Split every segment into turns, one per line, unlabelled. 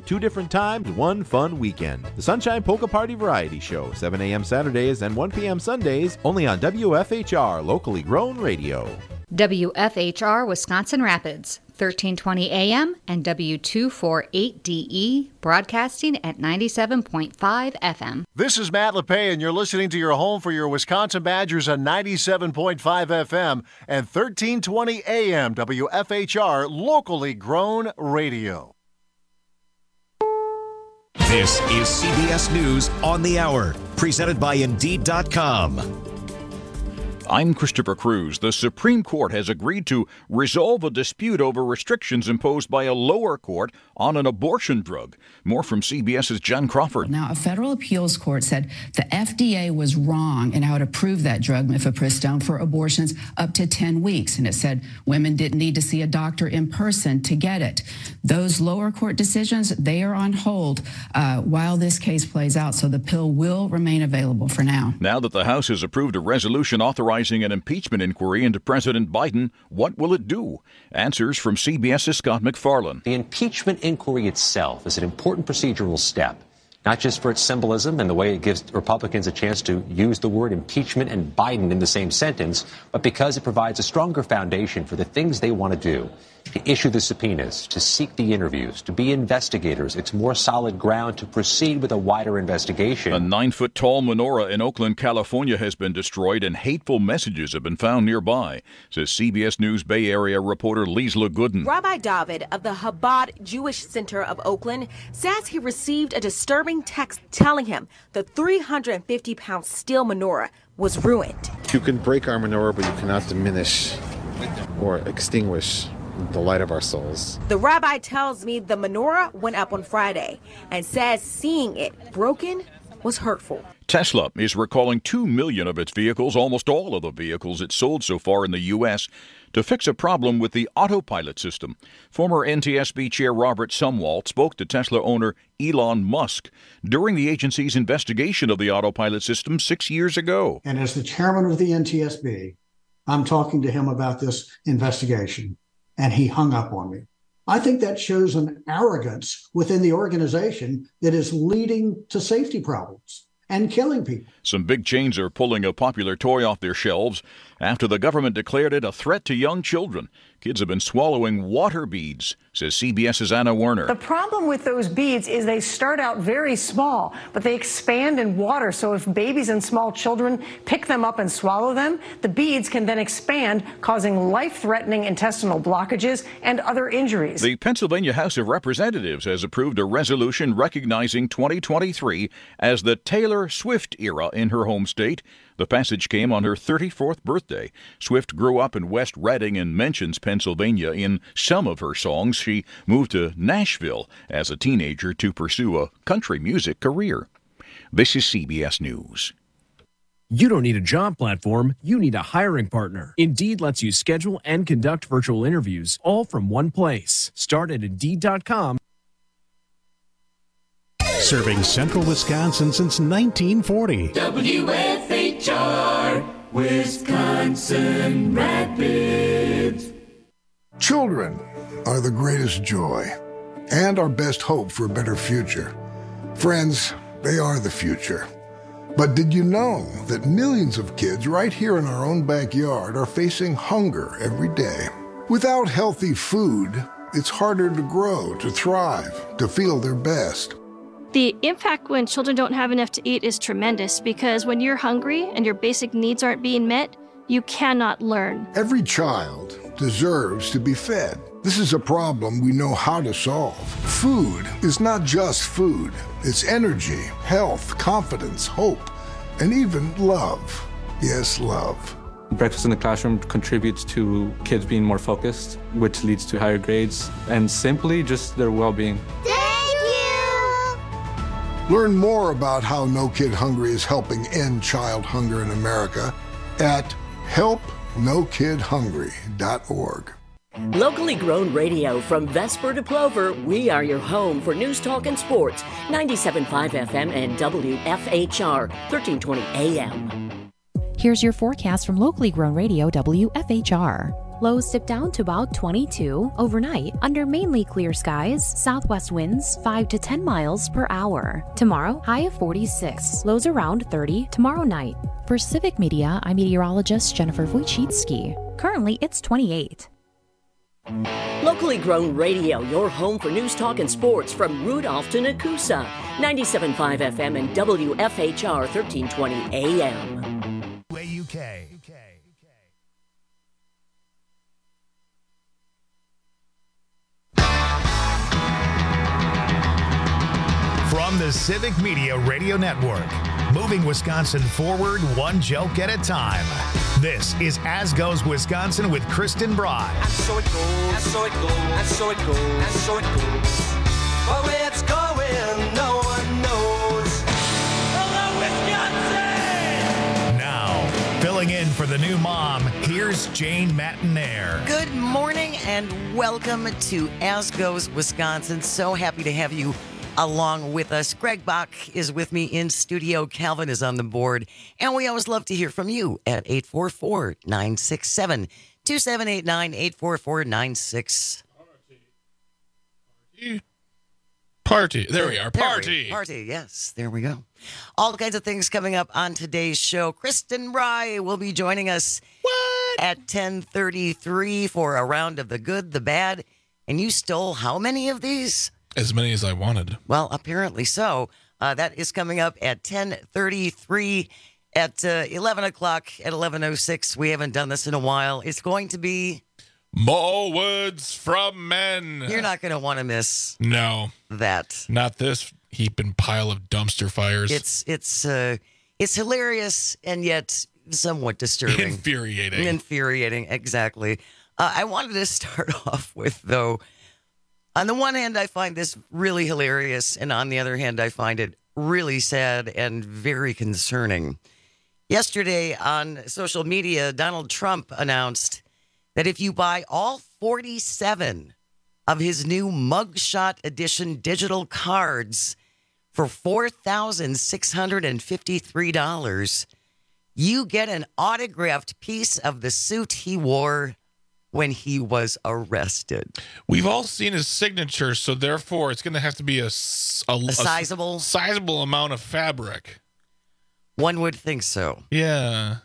2 different times, 1 fun weekend. The Sunshine Polka Party Variety Show, 7 a.m. Saturdays and 1 p.m. Sundays, only on WFHR, locally grown radio.
WFHR Wisconsin Rapids, 1320 AM and W248DE, broadcasting at 97.5 FM.
This is Matt LePay, and you're listening to your home for your Wisconsin Badgers on 97.5 FM and 1320 AM, WFHR, locally grown radio.
This is CBS News on the Hour, presented by Indeed.com.
I'm Christopher Cruz. The Supreme Court has agreed to resolve a dispute over restrictions imposed by a lower court on an abortion drug. More from CBS's Jen Crawford.
Now, a federal appeals court said the FDA was wrong in how to approve that drug, mifepristone, for abortions up to 10 weeks. And it said women didn't need to see a doctor in person to get it. Those lower court decisions, they are on hold while this case plays out. So the pill will remain available for now.
Now that the House has approved a resolution authorizing an impeachment inquiry into President Biden, what will it do? Answers from CBS's Scott McFarlane.
The impeachment inquiry itself is an important procedural step, not just for its symbolism and the way it gives Republicans a chance to use the word impeachment and Biden in the same sentence, but because it provides a stronger foundation for the things they want to do. To issue the subpoenas, to seek the interviews, to be investigators. It's more solid ground to proceed with a wider investigation.
A 9-foot-tall menorah in Oakland, California has been destroyed and hateful messages have been found nearby, says CBS News Bay Area reporter Liesla Gooden.
Rabbi David of the Chabad Jewish Center of Oakland says he received a disturbing text telling him the 350-pound steel menorah was ruined.
You can break our menorah, but you cannot diminish or extinguish the light of our souls.
The rabbi tells me the menorah went up on Friday and says seeing it broken was hurtful.
Tesla is recalling 2 million of its vehicles, almost all of the vehicles it sold so far in the U.S., to fix a problem with the autopilot system. Former NTSB Chair Robert Sumwalt spoke to Tesla owner Elon Musk during the agency's investigation of the autopilot system 6 years ago.
And as the chairman of the NTSB, I'm talking to him about this investigation. And he hung up on me. I think that shows an arrogance within the organization that is leading to safety problems and killing people.
Some big chains are pulling a popular toy off their shelves after the government declared it a threat to young children. Kids have been swallowing water beads, says CBS's Anna Werner.
The problem with those beads is they start out very small, but they expand in water. So if babies and small children pick them up and swallow them, the beads can then expand, causing life-threatening intestinal blockages and other injuries.
The Pennsylvania House of Representatives has approved a resolution recognizing 2023 as the Taylor Swift era in her home state. The passage came on her 34th birthday. Swift grew up in West Reading and mentions Pennsylvania in some of her songs. She moved to Nashville as a teenager to pursue a country music career. This is CBS News.
You don't need a job platform, you need a hiring partner. Indeed lets you schedule and conduct virtual interviews all from one place. Start at Indeed.com.
Serving Central Wisconsin since 1940.
WFHR, Wisconsin Rapids.
Children are the greatest joy and our best hope for a better future. Friends, they are the future. But did you know that millions of kids right here in our own backyard are facing hunger every day? Without healthy food, it's harder to grow, to thrive, to feel their best.
The impact when children don't have enough to eat is tremendous because when you're hungry and your basic needs aren't being met, you cannot learn.
Every child deserves to be fed. This is a problem we know how to solve. Food is not just food. It's energy, health, confidence, hope, and even love. Yes, love.
Breakfast in the classroom contributes to kids being more focused, which leads to higher grades, and simply just their well-being.
Learn more about how No Kid Hungry is helping end child hunger in America at helpnokidhungry.org.
Locally grown radio from Vesper to Plover, we are your home for news, talk, and sports. 97.5 FM and WFHR, 1320 AM.
Here's your forecast from locally grown radio WFHR. Lows dip down to about 22 overnight under mainly clear skies, southwest winds 5 to 10 miles per hour. Tomorrow, high of 46, lows around 30 tomorrow night. For Civic Media, I'm meteorologist Jennifer Wojcicki. Currently, it's 28.
Locally grown radio, your home for news, talk, and sports from Rudolph to Nakusa. 97.5 FM and WFHR 1320 AM.
UK. From the Civic Media Radio Network, moving Wisconsin forward one joke at a time. This is As Goes Wisconsin with Kristen Bry.
And so it goes, and so it goes, and so it goes, and so it goes. But where it's going, no one knows. Hello, Wisconsin!
Now, filling in for the new mom, here's Jane Matinaire.
Good morning and welcome to As Goes Wisconsin. So happy to have you along with us. Greg Bach is with me in studio. Calvin is on the board. And we always love to hear from you at 844-967-2789, 844-96.
Party. There we are. Party.
Party. Yes, there we go. All kinds of things coming up on today's show. Kristen Rye will be joining us at 10:33 for a round of the good, the bad. And you stole how many of these?
As many as I wanted.
Well, apparently so. That is coming up at 10:33 at 11 o'clock at 11:06. We haven't done this in a while. It's going to be
More Words from Men.
You're not going to want to miss that.
Not this heaping pile of dumpster fires.
It's hilarious and yet somewhat disturbing.
Infuriating,
exactly. I wanted to start off with, though, on the one hand, I find this really hilarious, and on the other hand, I find it really sad and very concerning. Yesterday on social media, Donald Trump announced that if you buy all 47 of his new Mugshot Edition digital cards for $4,653, you get an autographed piece of the suit he wore when he was arrested.
We've all seen his signature, so therefore it's going to have to be a sizable amount of fabric.
One would think so.
Yeah.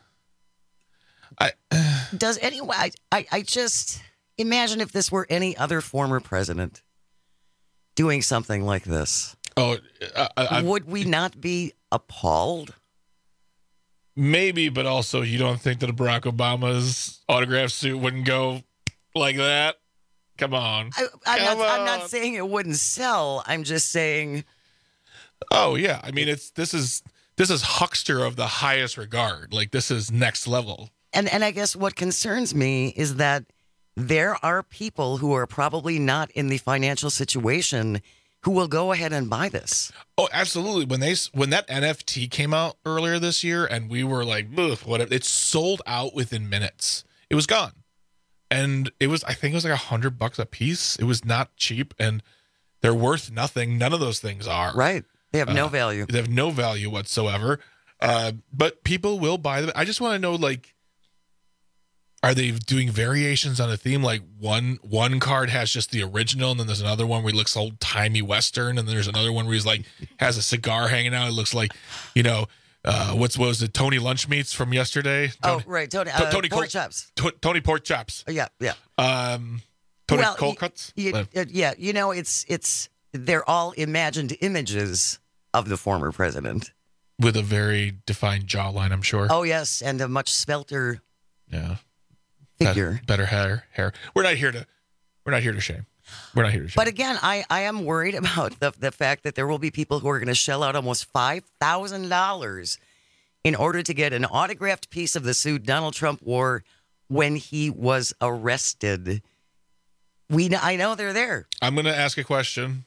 Does anyone? I just imagine if this were any other former president doing something like this.
Oh,
would we not be appalled?
Maybe, but also you don't think that a Barack Obama's autograph suit wouldn't go like that? Come on.
I'm not saying it wouldn't sell. I'm just saying.
Oh yeah, I mean this is huckster of the highest regard. Like this is next level.
And I guess what concerns me is that there are people who are probably not in the financial situation who will go ahead and buy this.
Oh, absolutely. When that NFT came out earlier this year and we were like, whatever, it sold out within minutes. It was gone. And I think it was like $100 a piece. It was not cheap and they're worth nothing. None of those things are.
Right. They have no value.
They have no value whatsoever. But people will buy them. I just want to know, like, are they doing variations on a theme? Like one card has just the original, and then there's another one where he looks old timey Western, and then there's another one where he's like has a cigar hanging out. It looks like, what was it? Tony Lunch Meats from yesterday.
Tony Pork Chops.
Tony Pork Chops.
Yeah.
Tony Cold Cuts.
It's they're all imagined images of the former president
with a very defined jawline, I'm sure.
Oh yes, and a much spelter.
Yeah.
Figure.
Better hair. We're not here to shame. We're not here to shame.
But again, I am worried about the fact that there will be people who are going to shell out almost $5,000 in order to get an autographed piece of the suit Donald Trump wore when he was arrested. I know they're there.
I'm going to ask a question.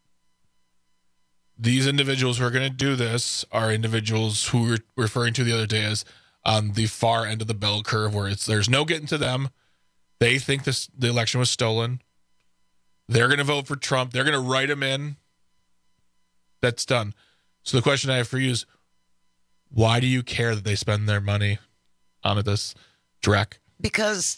These individuals who are going to do this are individuals who we were referring to the other day as on the far end of the bell curve, where there's no getting to them. They think the election was stolen. They're going to vote for Trump. They're going to write him in. That's done. So the question I have for you is, why do you care that they spend their money on this, Drek?
Because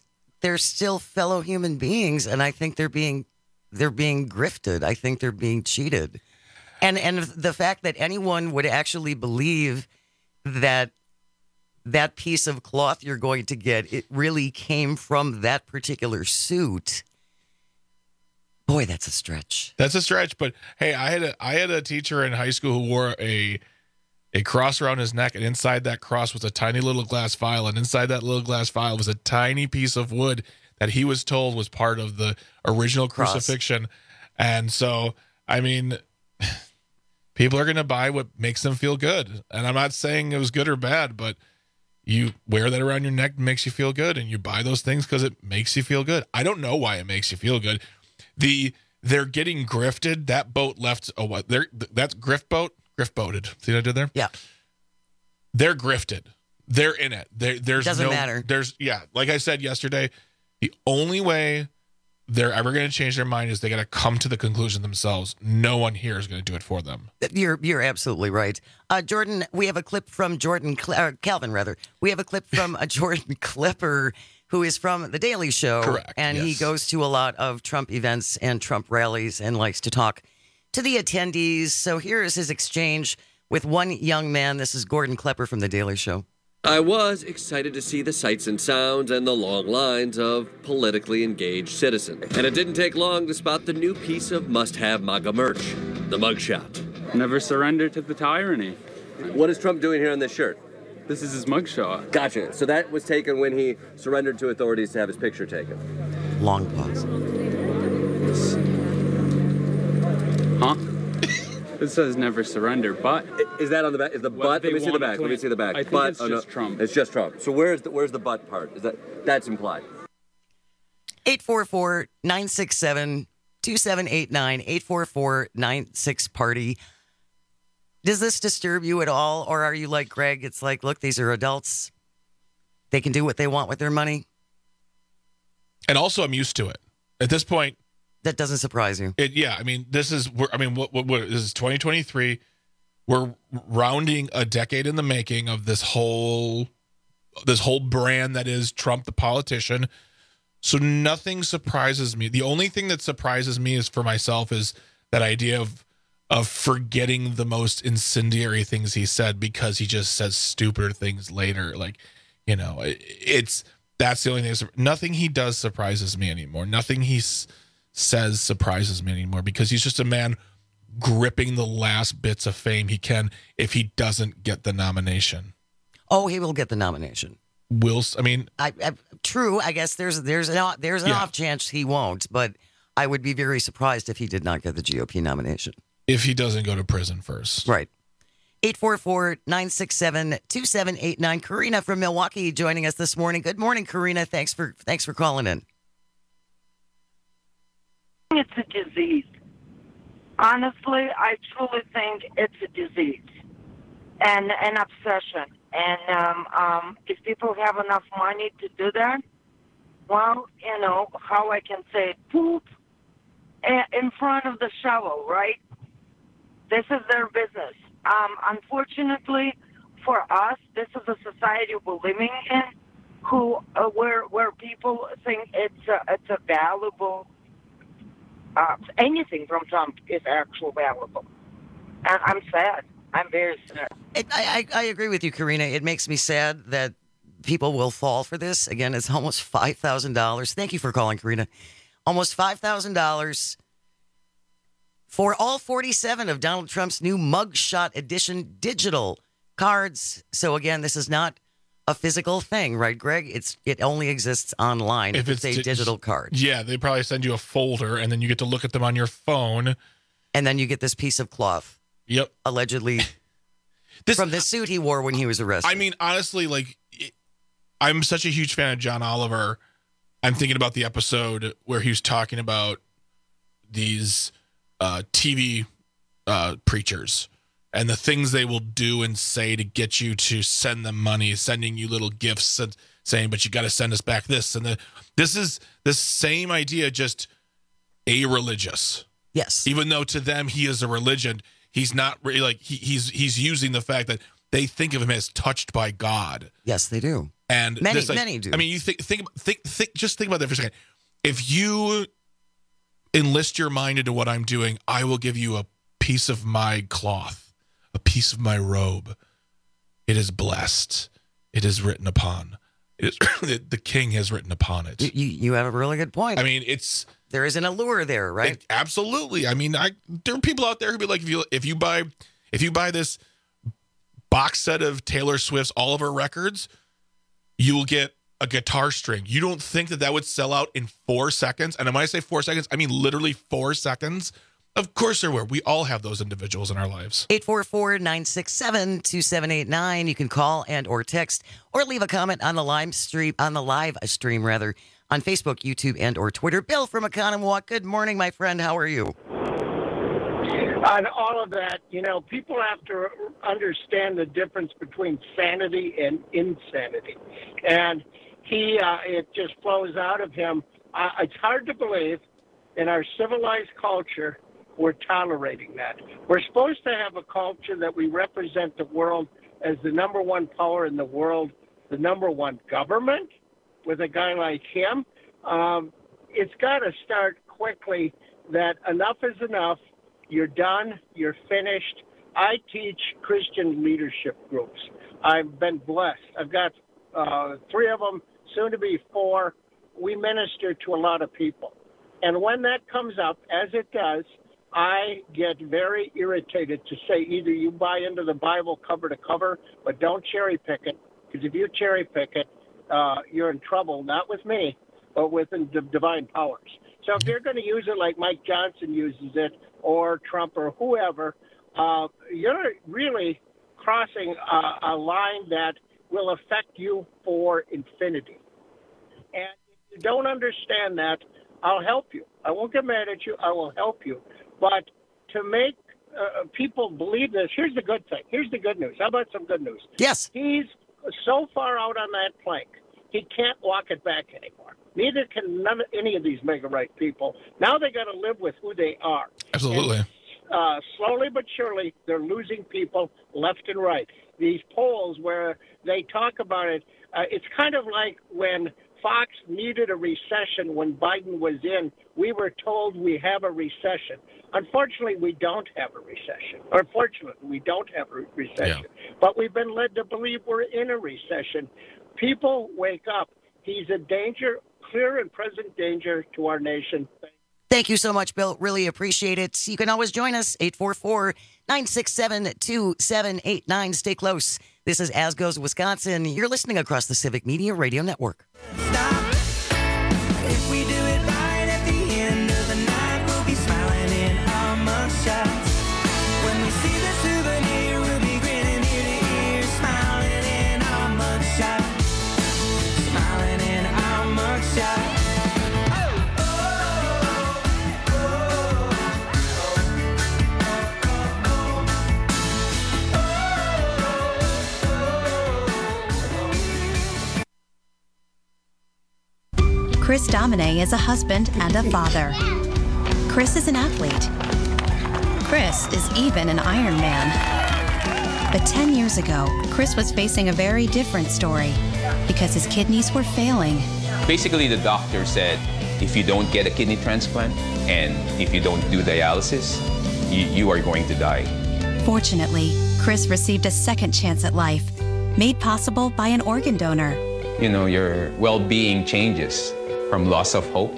they're still fellow human beings, and I think they're being grifted. I think they're being cheated. And the fact that anyone would actually believe that piece of cloth you're going to get, it really came from that particular suit. Boy, that's a stretch.
That's a stretch, but hey, I had a teacher in high school who wore a cross around his neck, and inside that cross was a tiny little glass vial, and inside that little glass vial was a tiny piece of wood that he was told was part of the original crucifixion. And so, I mean, people are going to buy what makes them feel good. And I'm not saying it was good or bad, but you wear that around your neck, makes you feel good, and you buy those things because it makes you feel good. I don't know why it makes you feel good. They're getting grifted. That boat left. That's grift boated. See what I did there?
Yeah.
They're grifted. They're in it. There's
doesn't matter.
Like I said yesterday, the only way they're ever going to change their mind is they got to come to the conclusion themselves. No one here is going to do it for them.
You're absolutely right. Jordan, we have a clip from Calvin, rather. We have a clip from Jordan Klepper, who is from The Daily Show.
Correct.
And
yes.
he goes to a lot of Trump events and Trump rallies and likes to talk to the attendees. So here is his exchange with one young man. This is Gordon Klepper from The Daily Show.
I was excited to see the sights and sounds and the long lines of politically engaged citizens. And it didn't take long to spot the new piece of must-have MAGA merch, the mugshot.
Never surrender to the tyranny.
What is Trump doing here on this shirt?
This is his mugshot.
Gotcha. So that was taken when he surrendered to authorities to have his picture taken.
Long pause.
Huh? It says never surrender, but...
Is that on the back? Is the butt? Let me see the back. Let me see the back.
I think it's just Trump.
It's just Trump. So where's the butt part? That's implied?
844-967-2789, 844-96-PARTY. Does this disturb you at all? Or are you like Greg? It's like, look, these are adults. They can do what they want with their money.
And also, I'm used to it. At this point,
that doesn't surprise you.
I mean, this is. What this is 2023. We're rounding a decade in the making of this whole brand that is Trump, the politician. So nothing surprises me. The only thing that surprises me is for myself is that idea of forgetting the most incendiary things he said because he just says stupider things later. Like, that's the only thing. Nothing he does surprises me anymore. Nothing he says surprises me anymore because he's just a man gripping the last bits of fame he can if he doesn't get the nomination.
Oh, he will get the nomination. True. I guess there's an off chance he won't, but I would be very surprised if he did not get the GOP nomination.
If he doesn't go to prison first.
Right. 844-967-2789. Karina from Milwaukee joining us this morning. Good morning, Karina. Thanks for calling in.
It's a disease. Honestly, I truly think it's a disease and an obsession. And if people have enough money to do that, well, how I can say, poop in front of the shovel, right? This is their business. Unfortunately, for us, this is a society we're living in, where people think it's a valuable. Anything from Trump is actually valuable, and I'm sad. I'm very sad.
I agree with you, Karina. It makes me sad that people will fall for this. Again, it's almost $5,000. Thank you for calling, Karina. Almost $5,000 for all 47 of Donald Trump's new mugshot edition digital cards. So again, this is not a physical thing, right, Greg? It only exists online. If it's a digital card.
Yeah, they probably send you a folder, and then you get to look at them on your phone.
And then you get this piece of cloth.
Yep.
Allegedly from the suit he wore when he was arrested.
I mean, honestly, I'm such a huge fan of John Oliver. I'm thinking about the episode where he was talking about these TV preachers and the things they will do and say to get you to send them money, sending you little gifts and saying, but you got to send us back this. And this is the same idea, just a-religious.
Yes.
Even though to them he is a religion, he's not really he's using the fact that they think of him as touched by God.
Yes, they do.
And
many do.
I mean, you think about that for a second. If you enlist your mind into what I'm doing, I will give you a piece of my cloth, a piece of my robe. It is blessed. It is written upon. It is the king has written upon it.
You have a really good point.
I mean,
there is an allure there, right?
Absolutely. I mean, there are people out there who be like, if you buy this box set of Taylor Swift's all of her records, you will get a guitar string. You don't think that would sell out in 4 seconds? And when I say 4 seconds, I mean literally 4 seconds. Of course there were. We all have those individuals in our lives.
844-967-2789. You can call and or text or leave a comment on the live stream on Facebook, YouTube, and or Twitter. Bill from Economowoc. Good morning, my friend. How are you?
On all of that, people have to understand the difference between sanity and insanity. And it just flows out of him. It's hard to believe in our civilized culture we're tolerating that. We're supposed to have a culture that we represent the world as the number one power in the world, the number one government with a guy like him. It's got to start quickly that enough is enough. You're done. You're finished. I teach Christian leadership groups. I've been blessed. I've got 3 of them, soon to be 4. We minister to a lot of people. And when that comes up, as it does, I get very irritated to say either you buy into the Bible cover to cover, but don't cherry pick it. Because if you cherry pick it, you're in trouble, not with me, but with the divine powers. So if they're going to use it like Mike Johnson uses it, or Trump or whoever, you're really crossing a line that will affect you for infinity. And if you don't understand that, I'll help you. I won't get mad at you. I will help you. But to make people believe this, here's the good thing. Here's the good news. How about some good news?
Yes.
He's so far out on that plank, he can't walk it back anymore. Neither can any of these mega-right people. Now they got to live with who they are.
Absolutely.
And, slowly but surely, they're losing people left and right. These polls where they talk about it, it's kind of like when Fox needed a recession when Biden was in. We were told we have a recession. Unfortunately, we don't have a recession. Or fortunately, we don't have a recession. Yeah. But we've been led to believe we're in a recession. People, wake up. He's a danger, clear and present danger to our nation.
Thank you so much, Bill. Really appreciate it. You can always join us, 844-967-2789. Stay close. This is As Goes Wisconsin. You're listening across the Civic Media Radio Network.
If we do it right at the end of the night, we'll be smiling in our mugshots. When we see the souvenir, we'll be grinning ear to ear, smiling in our mugshots. Smiling in our mugshots.
Chris Domine is a husband and a father. Chris is an athlete. Chris is even an Ironman. But 10 years ago, Chris was facing a very different story because his kidneys were failing.
Basically, the doctor said, if you don't get a kidney transplant and if you don't do dialysis, you are going to die.
Fortunately, Chris received a second chance at life, made possible by an organ donor.
You know, your well-being changes from loss of hope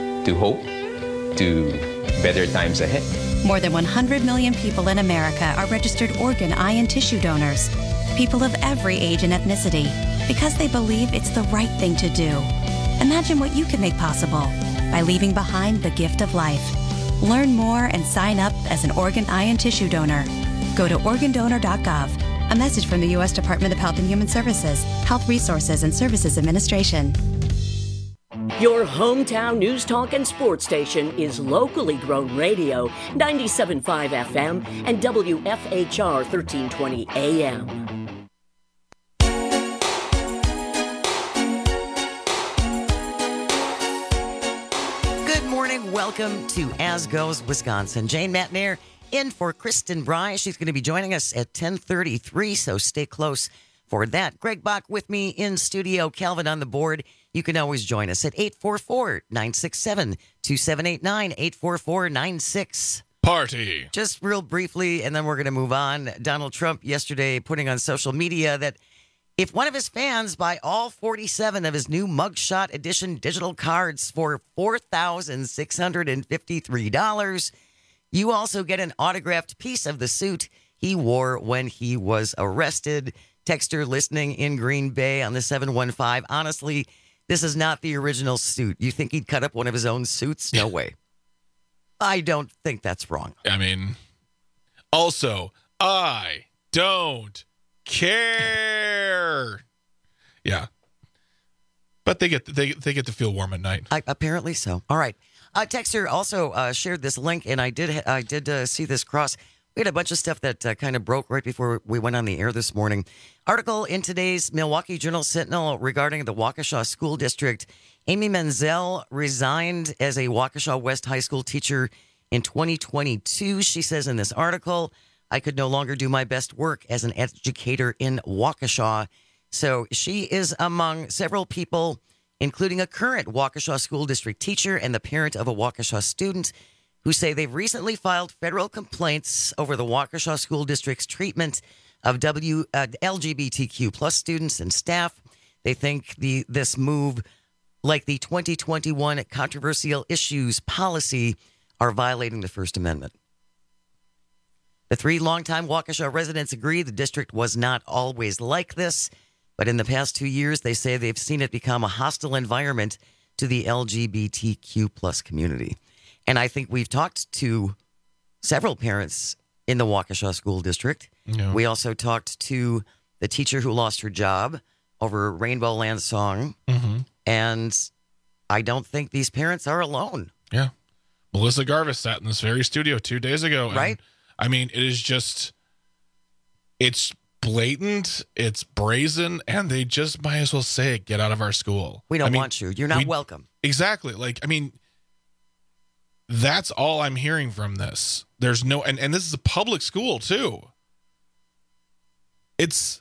to better times ahead.
More than 100 million people in America are registered organ, eye, and tissue donors. People of every age and ethnicity, because they believe it's the right thing to do. Imagine what you can make possible by leaving behind the gift of life. Learn more and sign up as an organ, eye, and tissue donor. Go to organdonor.gov. A message from the U.S. Department of Health and Human Services, Health Resources and Services Administration.
Your hometown news, talk, and sports station is locally grown radio, 97.5 FM and WFHR 1320 AM.
Good morning. Welcome to As Goes Wisconsin. Jane Matnair in for Kristen Bry. She's going to be joining us at 10:33, so stay close for that. Greg Bach with me in studio, Calvin on the board. You can always join us at 844-967-2789, 844-96.
Party.
Just real briefly, and then we're going to move on. Donald Trump yesterday putting on social media that if one of his fans buy all 47 of his new Mugshot Edition digital cards for $4,653, you also get an autographed piece of the suit he wore when he was arrested. Texter listening in Green Bay on the 715. Honestly, this is not the original suit. You think he'd cut up one of his own suits? No way. I don't think that's wrong.
I mean, also, I don't care. Yeah. But they get to feel warm at night.
Apparently so. All right. Texter also shared this link, and I did see this cross. We had a bunch of stuff that kind of broke right before we went on the air this morning. Article in today's Milwaukee Journal-Sentinel regarding the Waukesha School District. Amy Menzel resigned as a Waukesha West High School teacher in 2022. She says in this article, I could no longer do my best work as an educator in Waukesha. So she is among several people, including a current Waukesha School District teacher and the parent of a Waukesha student, who say they've recently filed federal complaints over the Waukesha School District's treatment of LGBTQ plus students and staff. They think this move, like the 2021 controversial issues policy, are violating the First Amendment. The three longtime Waukesha residents agree the district was not always like this, but in the past 2 years, they say they've seen it become a hostile environment to the LGBTQ plus community. And I think we've talked to several parents in the Waukesha School District.
Yeah.
We also talked to the teacher who lost her job over Rainbow Land Song.
Mm-hmm.
And I don't think these parents are alone.
Yeah. Melissa Garvis sat in this very studio 2 days ago. And,
right.
I mean, it is just, it's blatant, it's brazen, and they just might as well say, get out of our school.
We don't want you. You're not welcome.
Exactly. Like, I mean, that's all I'm hearing from this. There's no, and this is a public school too. It's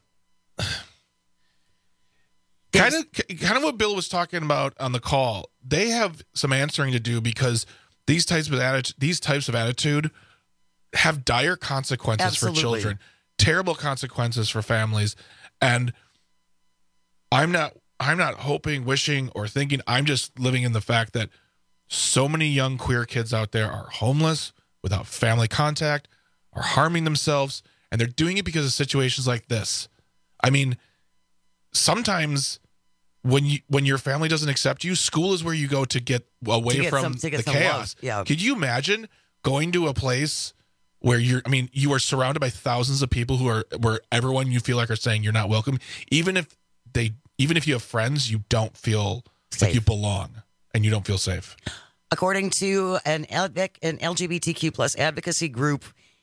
kind of what Bill was talking about on the call. They have some answering to do because these types of attitude have dire consequences
Absolutely.
for children, terrible consequences for families, and I'm not hoping, wishing, or thinking. I'm just living in the fact that so many young queer kids out there are homeless, without family contact, are harming themselves, and they're doing it because of situations like this. I mean, sometimes when your family doesn't accept you, school is where you go to get away from the chaos.
Yeah.
Could you imagine going to a place where you are surrounded by thousands of people where everyone you feel like are saying you're not welcome, even if you have friends, you don't feel like you belong and you don't feel safe.
According to an LGBTQ plus advocacy group,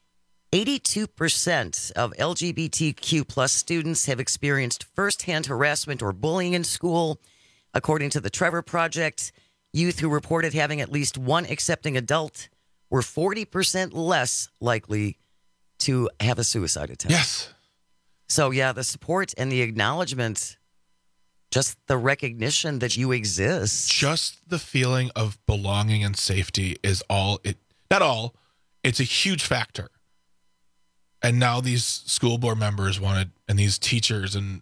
82% of LGBTQ plus students have experienced firsthand harassment or bullying in school. According to the Trevor Project, youth who reported having at least one accepting adult were 40% less likely to have a suicide attempt.
Yes.
So, yeah, the support and the acknowledgement, just the recognition that you exist.
Just the feeling of belonging and safety is it's a huge factor. And now these school board members wanted, and these teachers, and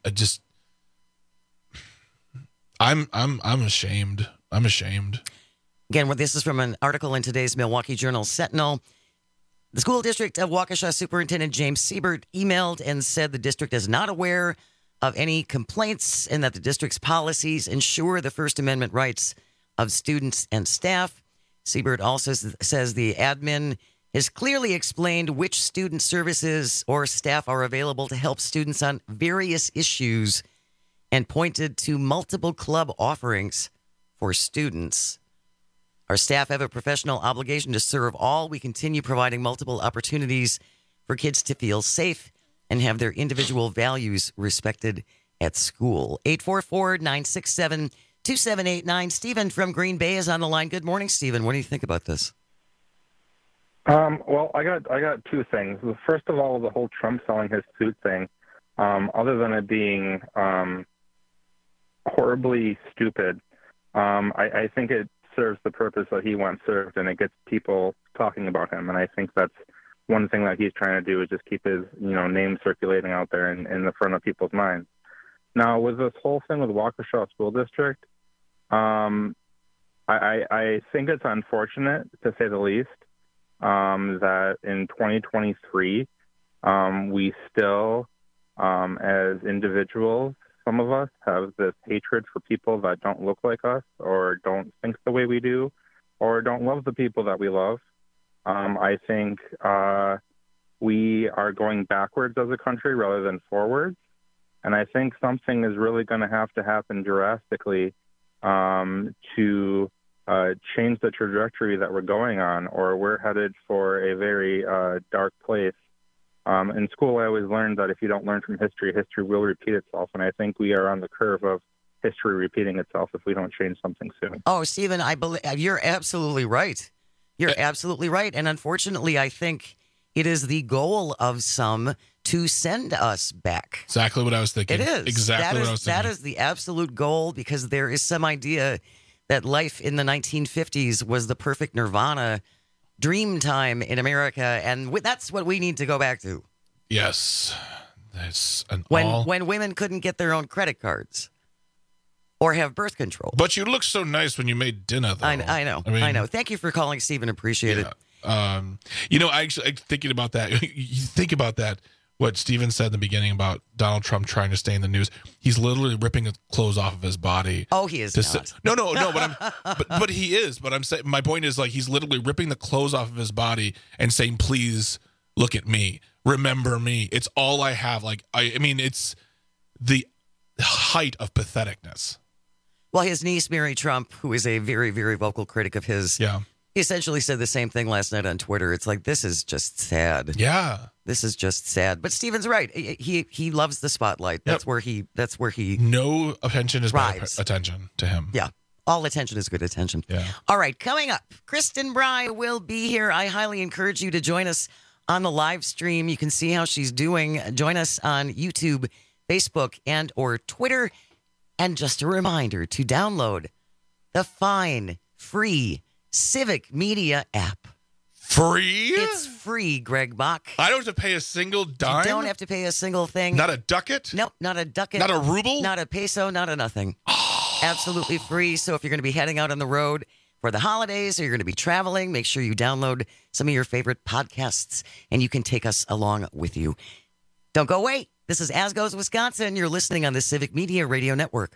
I'm ashamed. I'm ashamed.
Again, this is from an article in today's Milwaukee Journal-Sentinel. The school district of Waukesha Superintendent James Siebert emailed and said the district is not aware of any complaints and that the district's policies ensure the First Amendment rights of students and staff. Siebert also says the admin has clearly explained which student services or staff are available to help students on various issues and pointed to multiple club offerings for students. Our staff have a professional obligation to serve all. We continue providing multiple opportunities for kids to feel safe and have their individual values respected at school. 844-967-2789. Stephen from Green Bay is on the line. Good morning, Stephen. What do you think about this?
Well, I got two things. First of all, the whole Trump selling his suit thing. other than it being horribly stupid. I think it serves the purpose that he once served, and it gets people talking about him. And I think that's one thing that he's trying to do, is just keep his name circulating out there in the front of people's minds. Now, with this whole thing with Waukesha School District, I think it's unfortunate, to say the least, that in 2023, we still, as individuals, some of us have this hatred for people that don't look like us, or don't think the way we do, or don't love the people that we love. I think we are going backwards as a country rather than forwards. And I think something is really going to have to happen drastically to change the trajectory that we're going on, or we're headed for a very dark place. In school, I always learned that if you don't learn from history, history will repeat itself. And I think we are on the curve of history repeating itself if we don't change something soon.
Oh, Stephen, I believe you're absolutely right. You're absolutely right. And unfortunately, I think it is the goal of some to send us back.
Exactly what I was thinking.
It is.
Exactly what I was thinking.
That is the absolute goal, because there is some idea that life in the 1950s was the perfect nirvana, dream time in America, and that's what we need to go back to.
Yes. That's
when women couldn't get their own credit cards or have birth control.
But you look so nice when you made dinner, though.
I know. Thank you for calling, Stephen. Appreciate it.
I'm thinking about that. You think about that, what Stephen said in the beginning about Donald Trump trying to stay in the news. He's literally ripping the clothes off of his body.
Oh, he is not.
No, but he is. But I'm saying, my point is, like, he's literally ripping the clothes off of his body and saying, "Please look at me, remember me. It's all I have." Like, I mean, it's the height of patheticness.
Well, his niece, Mary Trump, who is a very, very vocal critic of his, essentially said the same thing last night on Twitter. It's like, this is just sad.
Yeah.
This is just sad. But Stephen's right. He loves the spotlight. That's where he
no attention is bad attention to him.
Yeah. All attention is good attention.
Yeah.
All right, coming up, Kristen Bry will be here. I highly encourage you to join us on the live stream. You can see how she's doing. Join us on YouTube, Facebook, and or Twitter. And just a reminder to download the fine, free Civic Media app.
Free?
It's free, Greg Bach.
I don't have to pay a single dime?
You don't have to pay a single thing.
Not a ducat?
Nope, not a ducat.
Not a ruble?
Not a peso, not a nothing. Absolutely free. So if you're going to be heading out on the road for the holidays, or you're going to be traveling, make sure you download some of your favorite podcasts, and you can take us along with you. Don't go away. This is As Goes Wisconsin. You're listening on the Civic Media Radio Network.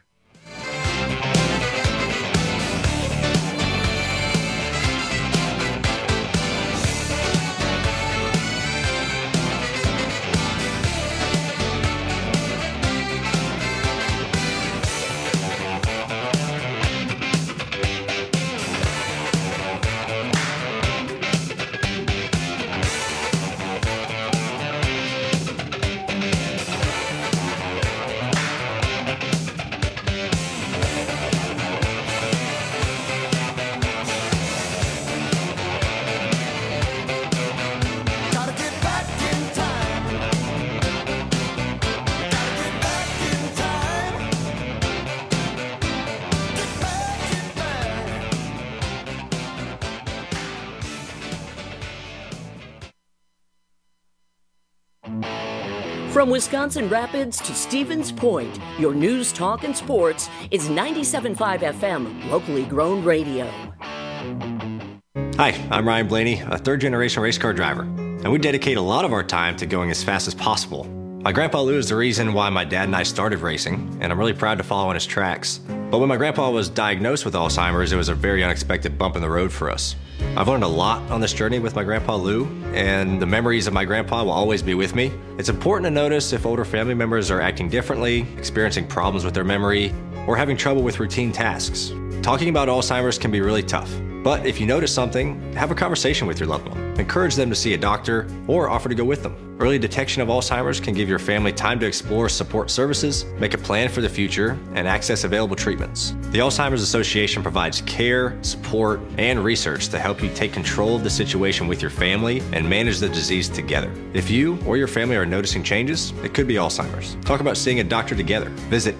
From Wisconsin Rapids to Stevens Point, your news, talk, and sports is 97.5 FM, locally grown radio.
Hi, I'm Ryan Blaney, a third-generation race car driver, and we dedicate a lot of our time to going as fast as possible. My grandpa Lou is the reason why my dad and I started racing, and I'm really proud to follow in his tracks. But when my grandpa was diagnosed with Alzheimer's, it was a very unexpected bump in the road for us. I've learned a lot on this journey with my grandpa Lou, and the memories of my grandpa will always be with me. It's important to notice if older family members are acting differently, experiencing problems with their memory, or having trouble with routine tasks. Talking about Alzheimer's can be really tough. But if you notice something, have a conversation with your loved one. Encourage them to see a doctor or offer to go with them. Early detection of Alzheimer's can give your family time to explore support services, make a plan for the future, and access available treatments. The Alzheimer's Association provides care, support, and research to help you take control of the situation with your family and manage the disease together. If you or your family are noticing changes, it could be Alzheimer's. Talk about seeing a doctor together. Visit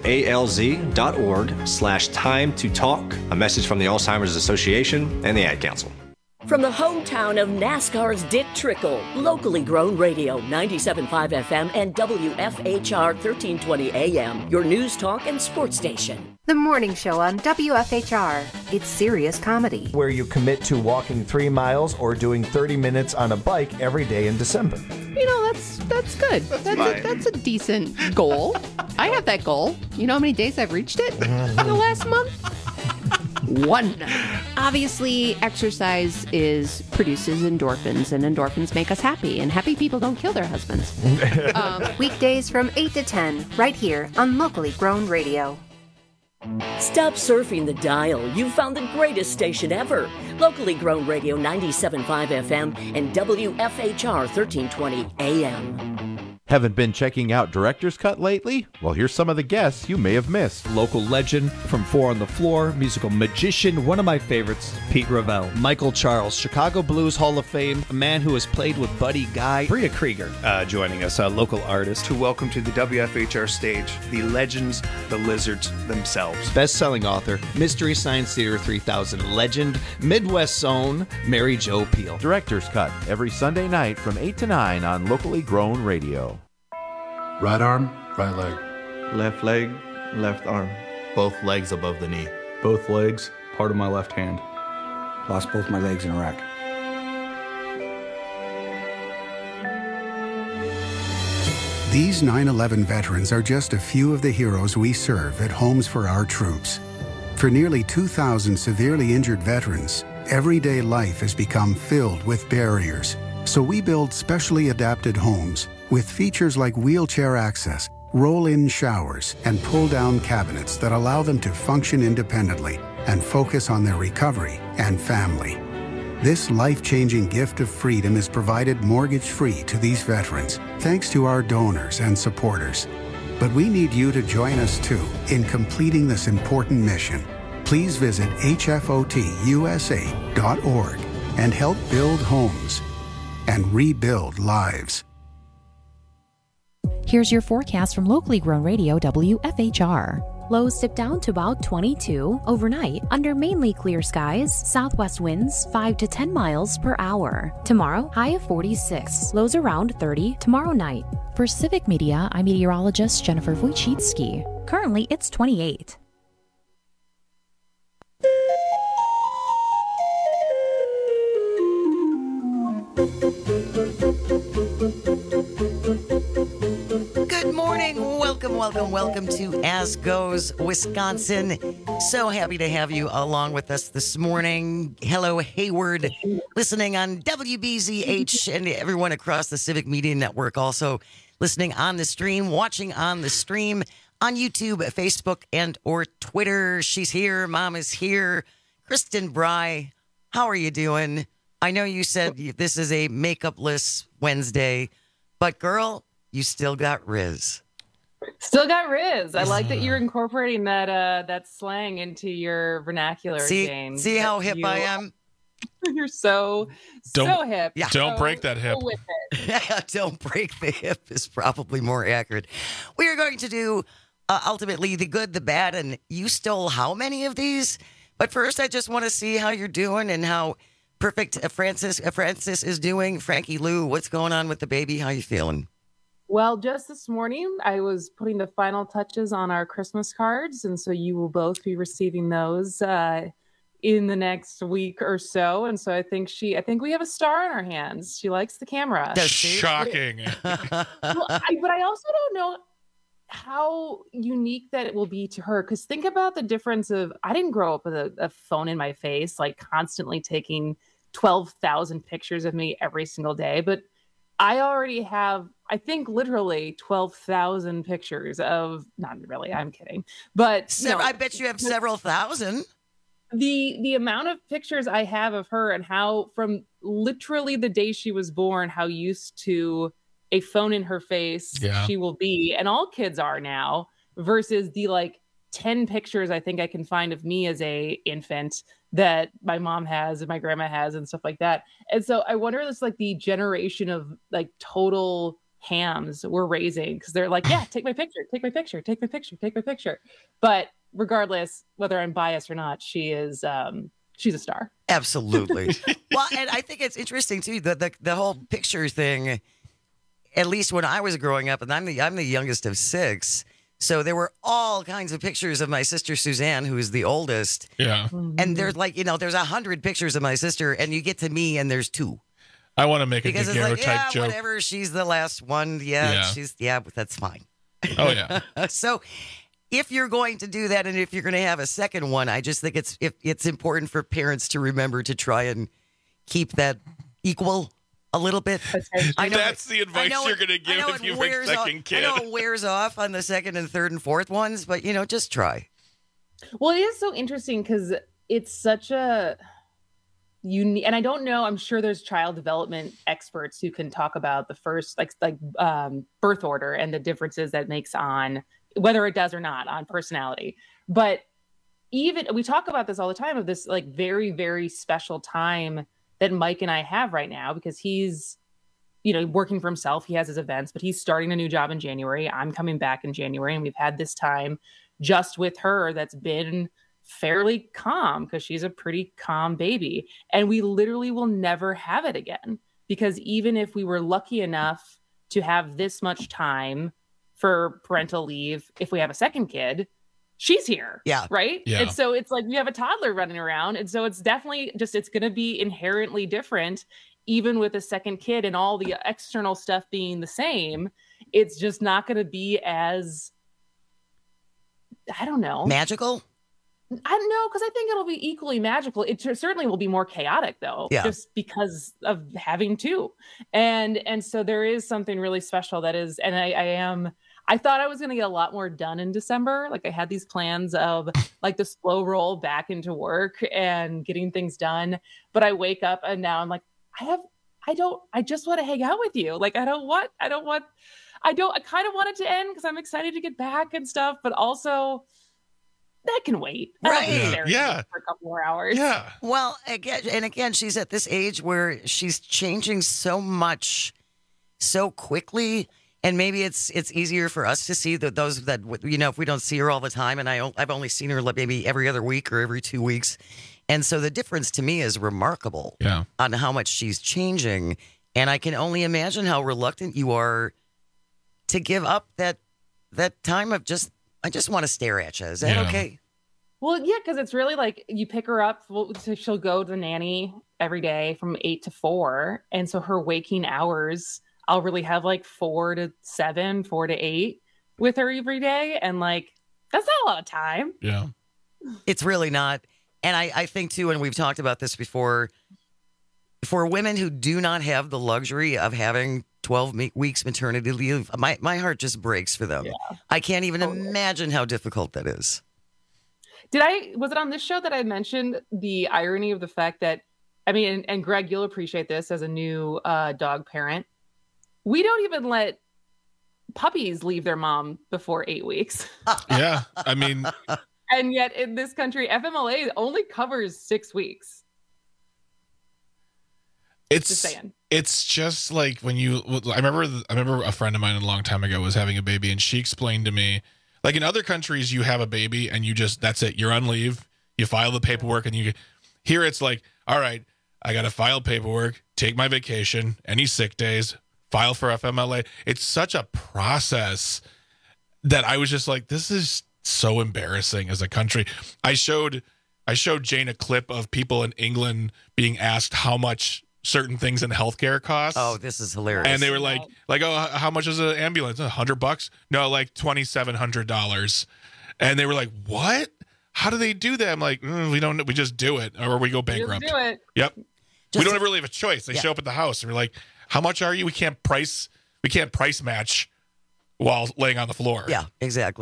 alz.org/time to talk. A message from the Alzheimer's Association and the Ad Council.
From the hometown of NASCAR's Dick Trickle, locally grown radio, 97.5 FM and WFHR 1320 AM, your news talk and sports station.
The morning show on WFHR. It's serious comedy.
Where you commit to walking 3 miles or doing 30 minutes on a bike every day in December.
You know, that's good. That's a decent goal. I have that goal. You know how many days I've reached it in the last month? 1. Obviously, exercise produces endorphins, and endorphins make us happy, and happy people don't kill their husbands.
Weekdays from 8 to 10, right here on Locally Grown Radio.
Stop surfing the dial. You've found the greatest station ever. Locally grown radio, 97.5 FM and WFHR 1320 AM.
Haven't been checking out Director's Cut lately? Well, here's some of the guests you may have missed.
Local legend from Four on the Floor, musical magician, one of my favorites, Pete Ravel.
Michael Charles, Chicago Blues Hall of Fame, a man who has played with Buddy Guy.
Bria Krieger joining us, a local artist.
To welcome to the WFHR stage, the legends, the lizards themselves.
Best-selling author, Mystery Science Theater 3000 legend, Midwest's own, Mary Jo Pehl.
Director's Cut, every Sunday night from 8 to 9 on Locally Grown Radio.
Right arm, right leg.
Left leg, left arm.
Both legs above the knee.
Both legs, part of my left hand.
Lost both my legs in Iraq.
These 9/11 veterans are just a few of the heroes we serve at Homes for Our Troops. For nearly 2,000 severely injured veterans, everyday life has become filled with barriers. So we build specially adapted homes with features like wheelchair access, roll-in showers, and pull-down cabinets that allow them to function independently and focus on their recovery and family. This life-changing gift of freedom is provided mortgage-free to these veterans, thanks to our donors and supporters. But we need you to join us too in completing this important mission. Please visit hfotusa.org and help build homes and rebuild lives.
Here's your forecast from locally grown radio WFHR. Lows dip down to about 22 overnight under mainly clear skies, southwest winds 5 to 10 miles per hour. Tomorrow, high of 46, lows around 30 tomorrow night. For Civic Media, I'm meteorologist Jennifer Wojcicki. Currently, it's 28.
Good morning. Welcome to As Goes Wisconsin. So happy to have you along with us this morning. Hello, Hayward, listening on WBZH and everyone across the Civic Media Network. Also listening on the stream, watching on the stream on YouTube, Facebook, and or Twitter. She's here. Mom is here. Kristen Bry, how are you doing? I know you said this is a makeup-less Wednesday, but girl, you still got Riz.
Still got Riz. I like that you're incorporating that slang into your vernacular, James.
See how hip I am?
You're so hip.
Yeah. Don't break that hip.
With it. Don't break the hip is probably more accurate. We are going to do ultimately the good, the bad, and you stole how many of these? But first, I just want to see how you're doing and how perfect Francis is doing. Frankie Lou, what's going on with the baby? How you feeling?
Well, just this morning, I was putting the final touches on our Christmas cards, and so you will both be receiving those in the next week or so. And so I think we have a star on our hands. She likes the camera.
Shocking.
But I also don't know how unique that it will be to her, because think about the difference of, I didn't grow up with a phone in my face, like constantly taking 12,000 pictures of me every single day, but I already have, I think, literally 12,000 pictures of, not really, I'm kidding, but
I bet you have several thousand.
the amount of pictures I have of her and how from literally the day she was born, how used to a phone in her face she will be, and all kids are now, versus the like 10 pictures I think I can find of me as a infant that my mom has and my grandma has and stuff like that. And so I wonder if it's like the generation of like total hams we're raising, because they're like, yeah, take my picture, take my picture, take my picture, take my picture. But regardless, whether I'm biased or not, she is she's a star.
Absolutely. Well, and I think it's interesting too, the whole picture thing. At least when I was growing up, and I'm the youngest of 6, so there were all kinds of pictures of my sister Suzanne, who is the oldest.
Yeah.
And there's like, there's 100 pictures of my sister, and you get to me, and there's 2.
I want to make
because
a daguerreotype joke.
Whatever, she's the last one. But that's fine.
Oh yeah.
So if you're going to do that, and if you're going to have a second one, I just think it's important for parents to remember to try and keep that equal a little bit. I know
that's the advice you're going to give if you have a second kid.
I know it wears off on the second and third and fourth ones, but just try.
Well, it is so interesting because it's such a unique, and I don't know, I'm sure there's child development experts who can talk about the first like birth order and the differences that makes on whether it does or not on personality. But even we talk about this all the time, of this like very, very special time that Mike and I have right now, because he's, working for himself. He has his events, but he's starting a new job in January. I'm coming back in January, and we've had this time just with her that's been fairly calm, because she's a pretty calm baby. And we literally will never have it again, because even if we were lucky enough to have this much time for parental leave, if we have a second kid, she's here.
Yeah.
Right.
Yeah.
And so it's like we have a toddler running around. And so it's definitely it's going to be inherently different, even with a second kid and all the external stuff being the same. It's just not going to be as, I don't know.
Magical?
I don't know, because I think it'll be equally magical. It certainly will be more chaotic, though, just because of having 2. And so there is something really special that is, and I thought I was going to get a lot more done in December. Like I had these plans of like the slow roll back into work and getting things done. But I wake up and now I'm like, I just want to hang out with you. Like, I kind of want it to end because I'm excited to get back and stuff, but also that can wait.
Right.
Yeah. For a couple more hours.
Yeah.
Well, again, she's at this age where she's changing so much so quickly. And maybe it's easier for us to see those that, if we don't see her all the time, and I've only seen her maybe every other week or every 2 weeks. And so the difference to me is remarkable on how much she's changing. And I can only imagine how reluctant you are to give up that time of I just want to stare at you. Is that okay?
Well, yeah, because it's really like you pick her up. She'll go to the nanny every day from 8 to 4. And so her waking hours, I'll really have like 4 to 7, 4 to 8 with her every day. And like, that's not a lot of time.
Yeah.
It's really not. And I think too, and we've talked about this before, for women who do not have the luxury of having 12 weeks maternity leave, my heart just breaks for them. Yeah. I can't even imagine how difficult that is.
Was it on this show that I mentioned the irony of the fact that, and Greg, you'll appreciate this as a new dog parent. We don't even let puppies leave their mom before 8 weeks.
Yeah.
And yet in this country, FMLA only covers 6 weeks.
It's just like when I remember a friend of mine a long time ago was having a baby, and she explained to me, like in other countries, you have a baby and that's it. You're on leave. You file the paperwork, and here it's like, all right, I got to file paperwork, take my vacation, any sick days, file for FMLA. It's such a process that I was just like, this is so embarrassing as a country. I showed Jane a clip of people in England being asked how much certain things in healthcare costs.
Oh, this is hilarious.
And they were like, oh, how much is an ambulance? $100? No, like $2,700. And they were like, what? How do they do that? I'm like, we just do it, or we go bankrupt.
Just do it.
Yep. We don't ever really have a choice. They show up at the house and we're like, how much are you? We can't price match while laying on the floor.
Yeah, exactly.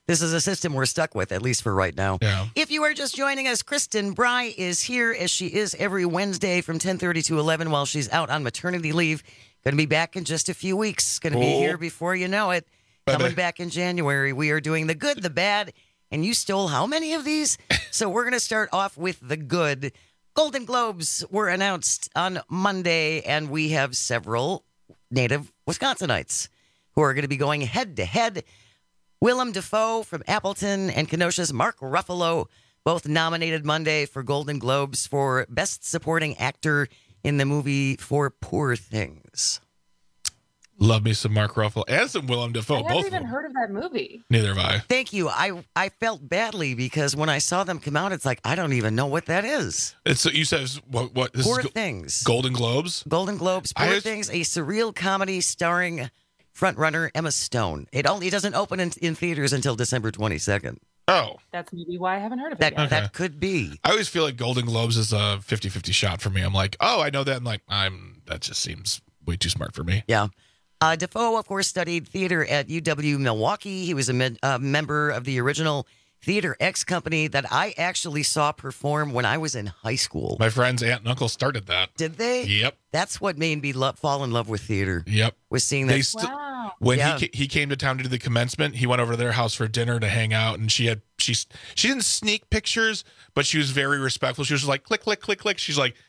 this is a system we're stuck with, at least for right now.
Yeah.
If you are just joining us, Kristen Bry is here, as she is every Wednesday from 10:30 to 11 while she's out on maternity leave. Going to be back in just a few weeks. Going to be here before you know it. Coming back in January. We are doing the good, the bad, and you stole how many of these? So we're going to start off with the good. Golden Globes were announced on Monday, and we have several native Wisconsinites who are going to be going head-to-head. Willem Dafoe from Appleton and Kenosha's Mark Ruffalo, both nominated Monday for Golden Globes for Best Supporting Actor in the movie For Poor Things.
Love me some Mark Ruffalo and some Willem Dafoe.
I
Both
haven't
of
even
them.
heard of that movie.
Neither have I.
Thank you. I felt badly because when I saw them come out, it's like, I don't even know what that is.
It's you said what this
Poor
is
Things.
Golden Globes?
Golden Globes, Poor Things, a surreal comedy starring frontrunner Emma Stone. It doesn't open in theaters until December 22nd.
Oh.
That's maybe why I haven't heard of it yet.
That could be.
I always feel like Golden Globes is a 50-50 shot for me. I'm like, oh, I know that. And like, that just seems way too smart for me.
Yeah. Dafoe, of course, studied theater at UW Milwaukee. He was a member of the original Theater X company that I actually saw perform when I was in high school.
My friend's aunt and uncle started that.
Did they?
Yep.
That's what made me fall in love with theater.
Yep.
Was seeing that.
When he came to town to do the commencement, he went over to their house for dinner to hang out, and she didn't sneak pictures, but she was very respectful. She was just like, click, click, click, click. She's like,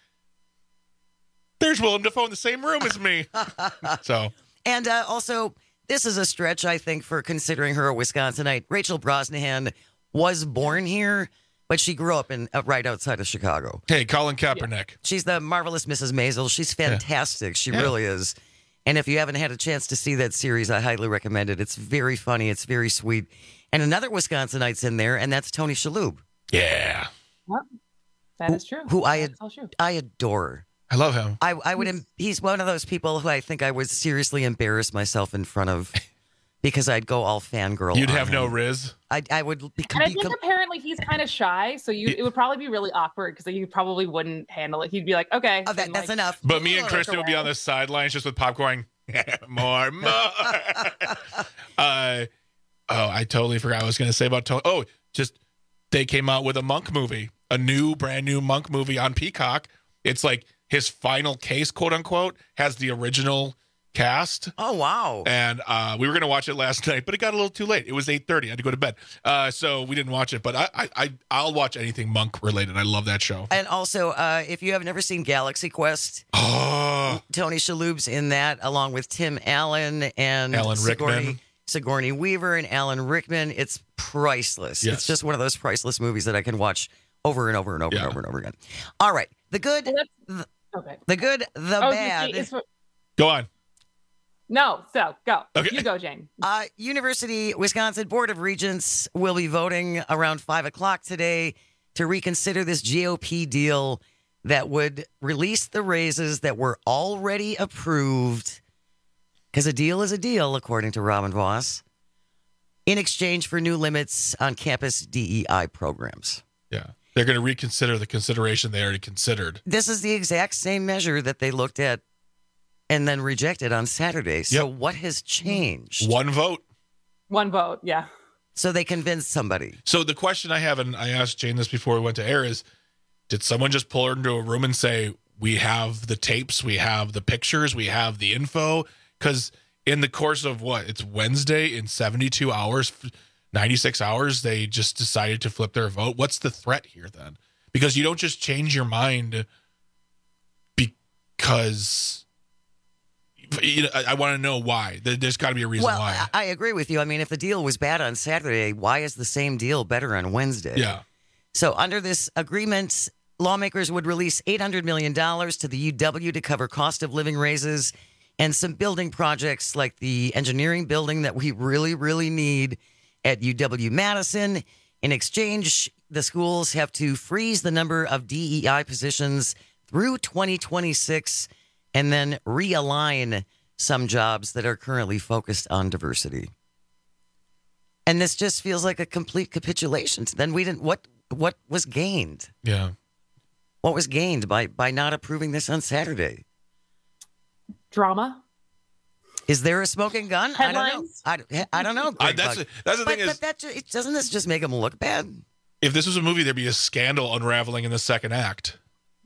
there's Willem Dafoe in the same room as me. So.
And also, this is a stretch, I think, for considering her a Wisconsinite. Rachel Brosnahan was born here, but she grew up in right outside of Chicago.
Hey, Colin Kaepernick. Yeah.
She's the marvelous Mrs. Maisel. She's fantastic. Yeah. She really is. And if you haven't had a chance to see that series, I highly recommend it. It's very funny. It's very sweet. And another Wisconsinite's in there, and that's Tony Shalhoub.
Yeah.
Yep. That is true.
Who I adore.
I love him.
He's one of those people who I think I would seriously embarrass myself in front of because I'd go all fangirl.
You'd have no riz.
I would.
And I think apparently he's kind of shy, so it would probably be really awkward because you probably wouldn't handle it. He'd be like, "Okay,
that's enough."
But me and Kristen would be on the sidelines just with popcorn. more. I totally forgot what I was going to say about Tony. Oh, just they came out with a Monk movie, a brand new Monk movie on Peacock. It's like his final case, quote unquote, has the original cast.
Oh, wow.
And we were going to watch it last night, but it got a little too late. It was 8:30. I had to go to bed. So we didn't watch it, but I'll watch anything Monk related. I love that show.
And also, if you have never seen Galaxy Quest, Tony Shalhoub's in that along with Tim Allen and
Alan Rickman.
Sigourney Weaver and Alan Rickman. It's priceless.
Yes.
It's just one of those priceless movies that I can watch over and over and over and over and over again. All right. The good, the good, the bad.
Go on.
No, so go.
Okay.
You go, Jane.
University Wisconsin Board of Regents will be voting around 5 o'clock today to reconsider this GOP deal that would release the raises that were already approved, because a deal is a deal, according to Robin Voss, in exchange for new limits on campus DEI programs.
Yeah. They're going to reconsider the consideration they already considered.
This is the exact same measure that they looked at and then rejected on Saturday. So what has changed?
One vote.
One vote, yeah.
So they convinced somebody.
So the question I have, and I asked Jane this before we went to air, is did someone just pull her into a room and say, we have the tapes, we have the pictures, we have the info? Because in the course of it's Wednesday, in 72 hours, 96 hours, they just decided to flip their vote. What's the threat here then? Because you don't just change your mind because I want to know why. There's got to be a reason why.
I agree with you. I mean, if the deal was bad on Saturday, why is the same deal better on Wednesday?
Yeah.
So under this agreement, lawmakers would release $800 million to the UW to cover cost of living raises and some building projects like the engineering building that we really, really need at UW-Madison. In exchange, the schools have to freeze the number of DEI positions through 2026 and then realign some jobs that are currently focused on diversity. And this just feels like a complete capitulation. Then we didn't. What was gained?
Yeah.
What was gained by not approving this on Saturday?
Drama.
Is there a smoking gun?
Headlines?
I don't know. I don't know.
That's the thing is,
doesn't this just make him look bad?
if this was a movie, there'd be a scandal unraveling in the second act.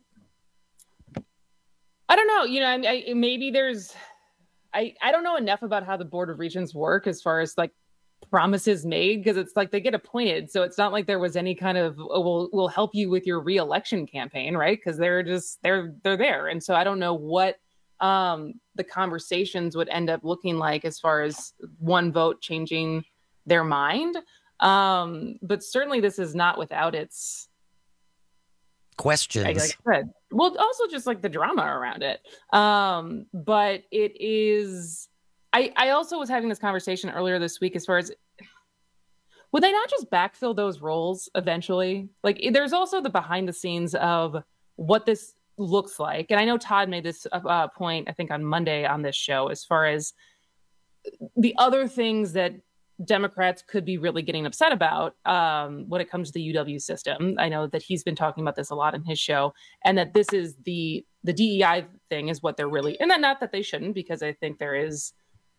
I don't know. You know, maybe there's. I don't know enough about how the Board of Regents work as far as like promises made, because it's like they get appointed, so it's not like there was any kind of we'll help you with your re-election campaign, right? Because they're there, and so I don't know what the conversations would end up looking like as far as one vote changing their mind. But certainly this is not without its
questions.
Like I said, well, also just like the drama around it. But it is. I also was having this conversation earlier this week as far as would they not just backfill those roles eventually? Like, there's also the behind the scenes of what this looks like. And I know Todd made this point, I think, on Monday on this show, as far as the other things that Democrats could be really getting upset about when it comes to the UW system. I know that he's been talking about this a lot in his show, and that this is the DEI thing is what they're really, and then not that they shouldn't, because I think there is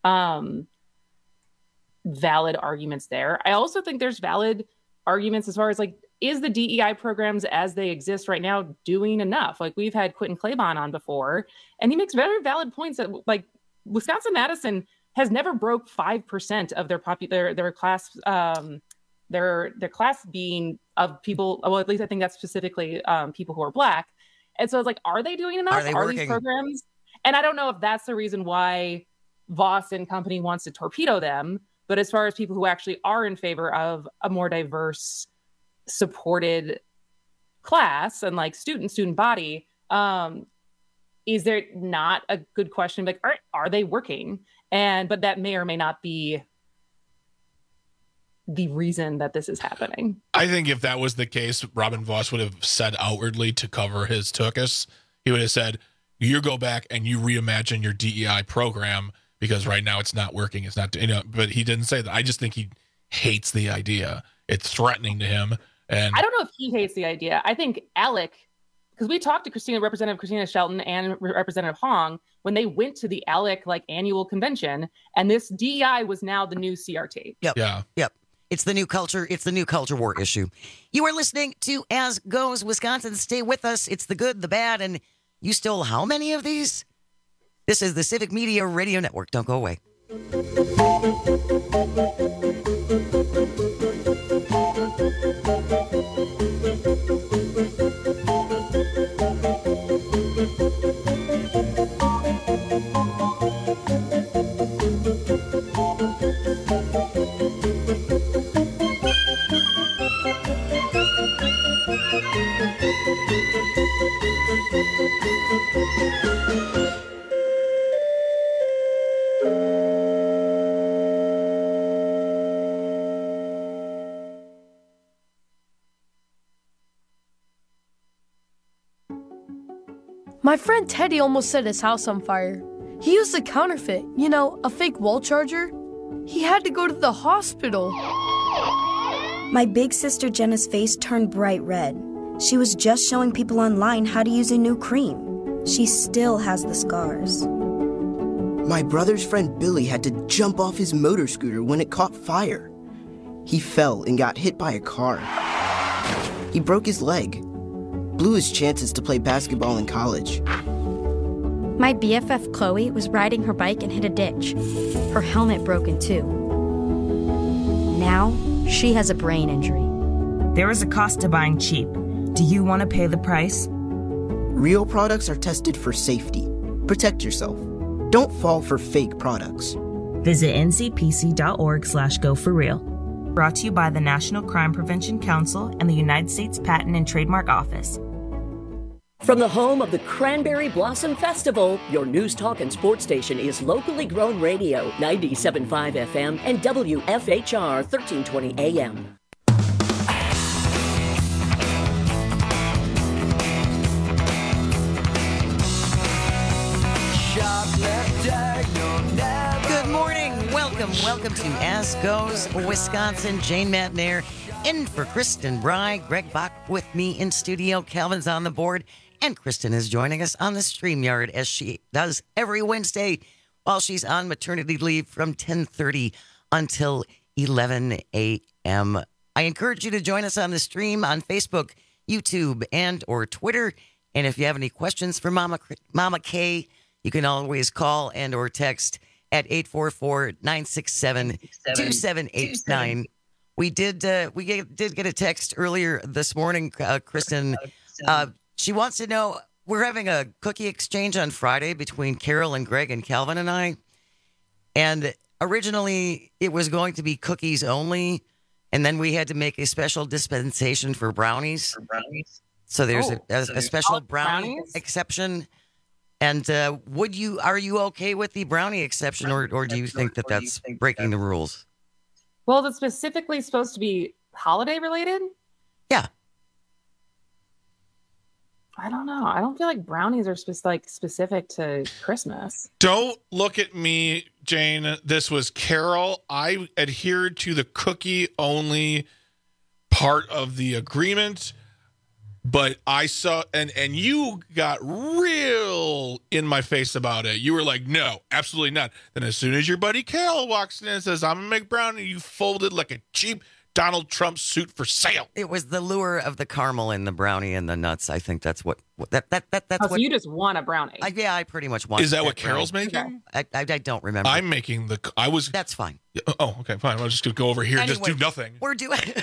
valid arguments there. I also think there's valid arguments as far as like, is the DEI programs as they exist right now doing enough? Like, we've had Quentin Claiborne on before, and he makes very valid points that like Wisconsin-Madison has never broke 5% of their class, their class being of people. Well, at least I think that's specifically people who are Black. And so it's like, are they doing enough? Are these programs? And I don't know if that's the reason why Voss and company wants to torpedo them. But as far as people who actually are in favor of a more diverse, supported class and like student body, is there not a good question? Like, are they working? But that may or may not be the reason that this is happening.
I think if that was the case, Robin Voss would have said outwardly to cover his tuchus. He would have said, you go back and you reimagine your DEI program, because right now it's not working. It's not, but he didn't say that. I just think he hates the idea. It's threatening to him. And
I don't know if he hates the idea. I think Alec, because we talked to Representative Christina Shelton and Representative Hong when they went to the ALEC annual convention, and this DEI was now the new CRT.
Yep. Yeah. Yep. It's the new culture. It's the new culture war issue. You are listening to As Goes Wisconsin. Stay with us. It's the good, the bad, and you stole how many of these? This is the Civic Media Radio Network. Don't go away.
My friend Teddy almost set his house on fire. He used a counterfeit, a fake wall charger. He had to go to the hospital.
My big sister Jenna's face turned bright red. She was just showing people online how to use a new cream. She still has the scars.
My brother's friend Billy had to jump off his motor scooter when it caught fire. He fell and got hit by a car. He broke his leg. Blew his chances to play basketball in college.
My BFF Chloe was riding her bike and hit a ditch. Her helmet broke in two. Now, she has a brain injury.
There is a cost to buying cheap. Do you want to pay the price?
Real products are tested for safety. Protect yourself. Don't fall for fake products.
Visit ncpc.org/go4real. Brought to you by the National Crime Prevention Council and the United States Patent and Trademark Office.
From the home of the Cranberry Blossom Festival, your news talk and sports station is locally grown radio, 97.5 FM and WFHR 1320 AM.
Good morning. Welcome to As Goes Wisconsin. Jane Matnair in for Kristen Bry. Greg Bach with me in studio. Calvin's on the board. And Kristen is joining us on the StreamYard as she does every Wednesday while she's on maternity leave from 10:30 until 11 a.m. I encourage you to join us on the stream on Facebook, YouTube, and or Twitter. And if you have any questions for Mama K, you can always call and or text at 844-967-2789. We did get a text earlier this morning, Kristen. She wants to know, we're having a cookie exchange on Friday between Carol and Greg and Calvin and I. And originally it was going to be cookies only. And then we had to make a special dispensation for brownies. So there's a special brownie exception. And are you okay with the brownie exception, or do you think that that's breaking the rules?
Well, is it specifically supposed to be holiday related?
Yeah.
I don't know. I don't feel like brownies are specific to Christmas.
Don't look at me, Jane. This was Carol. I adhered to the cookie only part of the agreement, but I saw and you got real in my face about it. You were like, no, absolutely not. Then as soon as your buddy Carol walks in and says, I'm gonna make brownie, you folded like a cheap Donald Trump suit for sale.
It was the lure of the caramel and the brownie and the nuts. I think that's what that's
so you just want a brownie.
Yeah, I pretty much want.
Is that what Carol's making?
I don't remember.
I'm making
That's fine.
Oh, okay, fine. I was just gonna go over here and just do nothing.
We're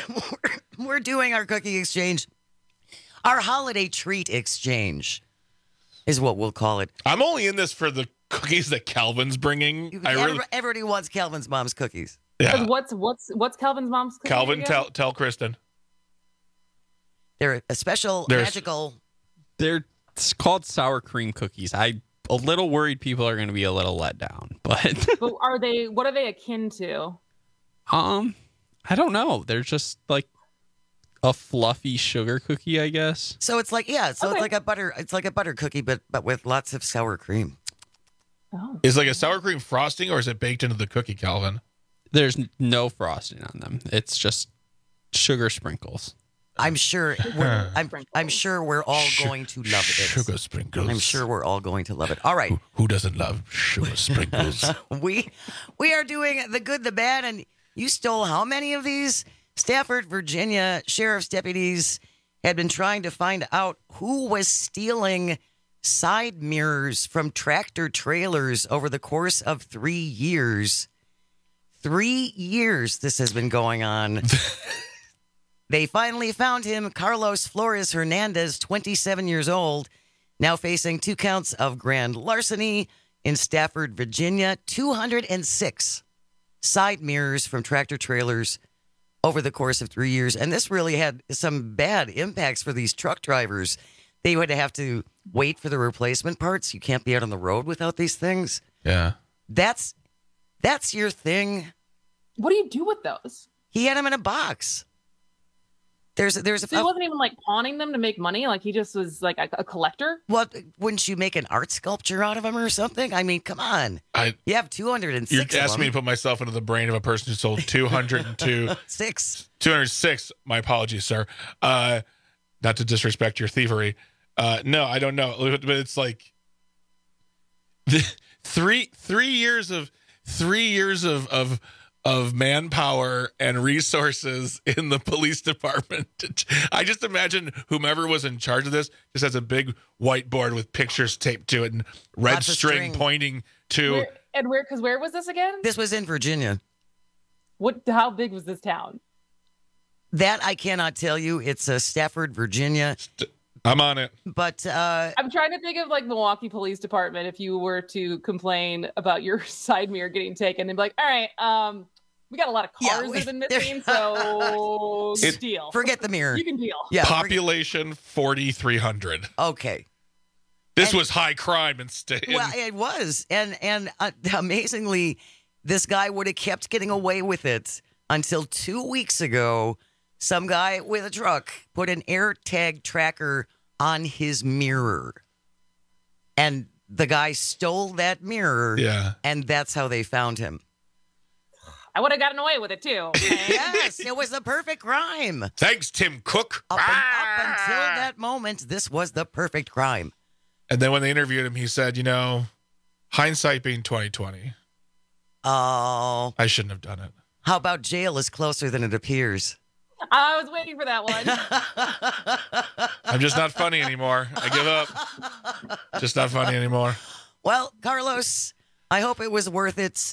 doing our cookie exchange. Our holiday treat exchange is what we'll call it.
I'm only in this for the cookies that Calvin's bringing.
Everybody wants Calvin's mom's cookies.
Yeah.
What's Calvin's mom's cookies?
Calvin, tell Kristen.
They're a special magical.
They're called sour cream cookies. I'm a little worried people are going to be a little let down, but.
But what are they akin to?
I don't know. They're just like a fluffy sugar cookie, I guess.
So it's like it's like a butter cookie, but with lots of sour cream.
Oh.
Is it like a sour cream frosting, or is it baked into the cookie, Calvin?
There's no frosting on them. It's just sugar sprinkles.
I'm sure we're all going to love it.
Sugar sprinkles.
I'm sure we're all going to love it. All right.
Who doesn't love sugar sprinkles?
We are doing the good, the bad, and you stole how many of these? Stafford, Virginia sheriff's deputies had been trying to find out who was stealing side mirrors from tractor trailers over the course of 3 years. 3 years this has been going on. They finally found him, Carlos Flores Hernandez, 27 years old, now facing 2 counts of grand larceny in Stafford, Virginia. 206 side mirrors from tractor trailers over the course of 3 years. And this really had some bad impacts for these truck drivers. They would have to wait for the replacement parts. You can't be out on the road without these things.
Yeah.
That's your thing.
What do you do with those?
He had them in a box. So
he wasn't even like pawning them to make money. Like he just was like a collector.
What? Wouldn't you make an art sculpture out of them or something? I mean, come on. You have 206.
You're asking me to put myself into the brain of a person who sold 206. My apologies, sir. Not to disrespect your thievery. No, I don't know. But it's like 3 years of manpower and resources in the police department. I just imagine whomever was in charge of this just has a big whiteboard with pictures taped to it and red string pointing to.
Where was this again?
This was in Virginia.
How big was this town?
That I cannot tell you. It's Stafford, Virginia.
I'm on it.
But
I'm trying to think of like Milwaukee Police Department. If you were to complain about your side mirror getting taken, they'd be like, all right, we got a lot of cars that have been missing, so deal.
Forget the mirror.
You can deal.
Yeah,
population 4,300.
Okay.
This was high crime and
well, it was. And amazingly, this guy would have kept getting away with it until 2 weeks ago. Some guy with a truck put an AirTag tracker on his mirror. And the guy stole that mirror.
Yeah.
And that's how they found him.
I would have gotten away with it too.
Yes, it was the perfect crime.
Thanks, Tim Cook.
Up until that moment, this was the perfect crime.
And then when they interviewed him, he said, Hindsight being 2020.
Oh.
I shouldn't have done it.
How about jail is closer than it appears?
I was waiting for that one.
I'm just not funny anymore. I give up. Just not funny anymore.
Well, Carlos, I hope it was worth it.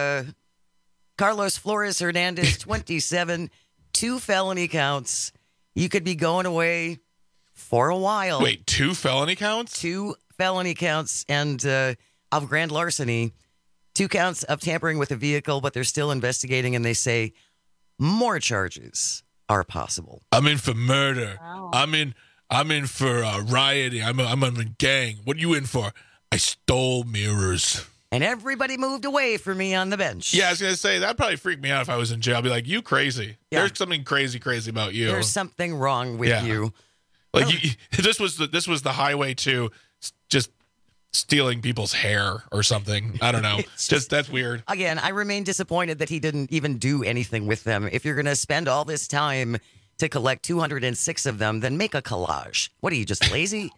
Carlos Flores Hernandez, 27, 2 felony counts. You could be going away for a while.
Wait, 2 felony counts?
2 felony counts and of grand larceny. 2 counts of tampering with a vehicle, but they're still investigating, and they say more charges are possible.
I'm in for murder.
Wow.
I'm in for rioting. I'm a gang. What are you in for? I stole mirrors.
And everybody moved away from me on the bench.
Yeah, I was going to say, that'd probably freak me out if I was in jail. I'd be like, you crazy. Yeah. There's something crazy about you.
There's something wrong with you.
Like, this was the highway to just stealing people's hair or something. I don't know. just that's weird.
Again, I remain disappointed that he didn't even do anything with them. If you're going to spend all this time to collect 206 of them, then make a collage. What are you, just lazy?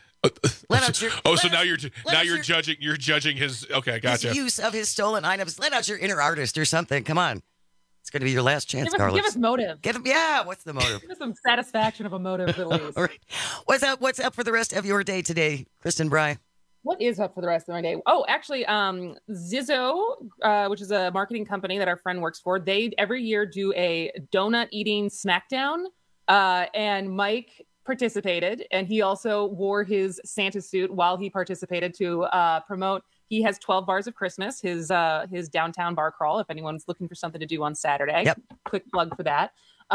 So now you're judging his. Okay, gotcha.
His use of his stolen items. Let out your inner artist or something. Come on, it's going to be your last chance, Carlos.
Give us motive.
Yeah, what's the motive?
Give us some satisfaction of a motive, at least.
All right. What's up for the rest of your day today, Kristen Bry?
What is up for the rest of my day? Oh, actually, Zizzo, which is a marketing company that our friend works for, they every year do a donut eating smackdown, and Mike participated, and he also wore his Santa suit while he participated to promote. He has 12 Bars of Christmas, his downtown bar crawl, if anyone's looking for something to do on Saturday.
Yep.
Quick plug for that.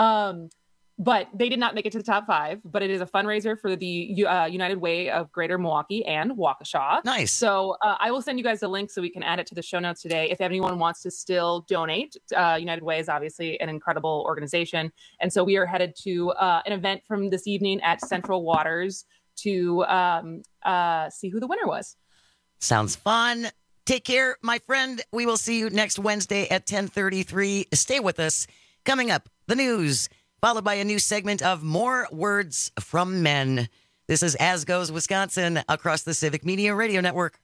But they did not make it to the top 5, but it is a fundraiser for the United Way of Greater Milwaukee and Waukesha.
Nice.
So I will send you guys a link so we can add it to the show notes today. If anyone wants to still donate, United Way is obviously an incredible organization. And so we are headed to an event from this evening at Central Waters to see who the winner was.
Sounds fun. Take care, my friend. We will see you next Wednesday at 10:33. Stay with us. Coming up, the news, followed by a new segment of More Words from Men. This is As Goes Wisconsin across the Civic Media Radio Network.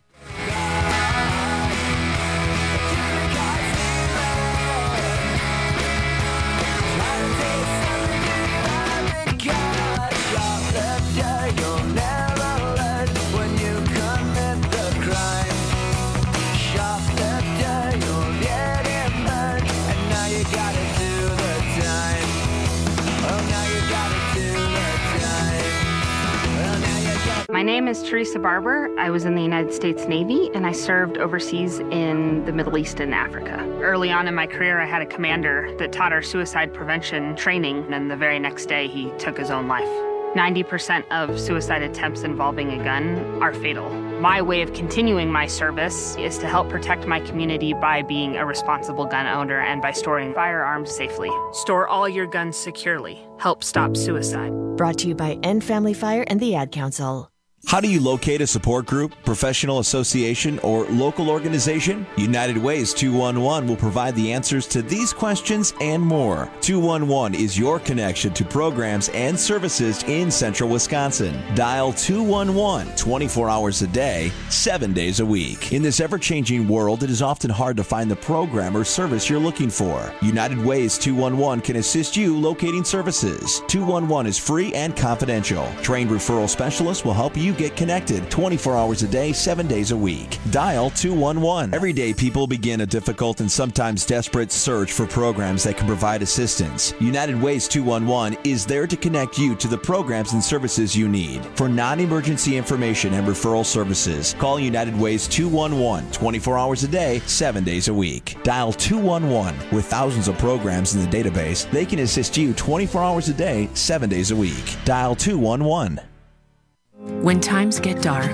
My name is Teresa Barber. I was in the United States Navy, and I served overseas in the Middle East and Africa. Early on in my career, I had a commander that taught our suicide prevention training, and the very next day, he took his own life. 90% of suicide attempts involving a gun are fatal. My way of continuing my service is to help protect my community by being a responsible gun owner and by storing firearms safely. Store all your guns securely. Help stop suicide.
Brought to you by End Family Fire and the Ad Council.
How do you locate a support group, professional association, or local organization? United Ways 211 will provide the answers to these questions and more. 211 is your connection to programs and services in central Wisconsin. Dial 211 24 hours a day, 7 days a week. In this ever-changing world, it is often hard to find the program or service you're looking for. United Ways 211 can assist you locating services. 211 is free and confidential. Trained referral specialists will help you get connected 24 hours a day, 7 days a week. Dial 211. Every day, people begin a difficult and sometimes desperate search for programs that can provide assistance. United Ways 211 is there to connect you to the programs and services you need. For non-emergency information and referral services, call United Ways 211 24 hours a day, 7 days a week. Dial 211. With thousands of programs in the database, they can assist you 24 hours a day, 7 days a week. Dial 211.
When times get dark,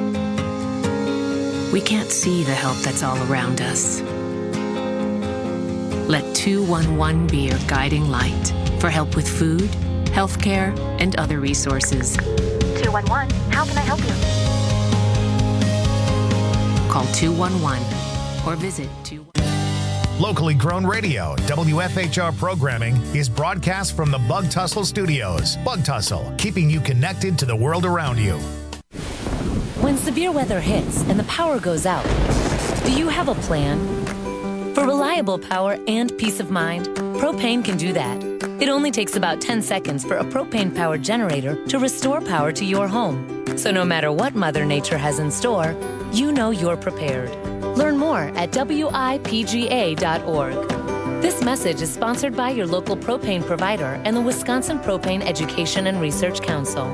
we can't see the help that's all around us. Let 211 be your guiding light for help with food, healthcare, and other resources.
211, how can I help you?
Call 211 or visit 211.
Locally grown radio, WFHR programming is broadcast from the Bug Tussle Studios. Bug Tussle, keeping you connected to the world around you.
When
severe weather hits and the power goes out, do you have a plan? For reliable power and peace of mind, Propane can do that. It only takes about 10 seconds for a propane-powered generator to restore power to your home. So no matter what Mother Nature has in store, you know you're prepared. Learn more at WIPGA.org. This message is sponsored by your local propane provider and the Wisconsin Propane Education and Research Council.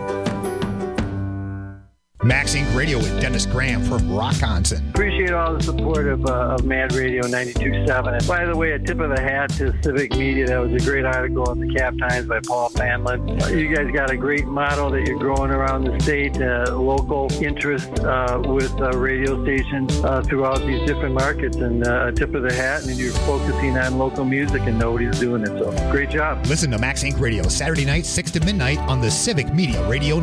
Max Inc. Radio with Dennis Graham from Rockonson.
Appreciate all the support of Mad Radio 92.7. And by the way, a tip of the hat to Civic Media. That was a great article in the Cap Times by Paul Fanlin. You guys got a great model that you're growing around the state, local interest with radio stations throughout these different markets. And a tip of the hat, and you're focusing on local music and nobody's doing it. So great job.
Listen to Max Inc. Radio Saturday night, 6 to midnight on the Civic Media Radio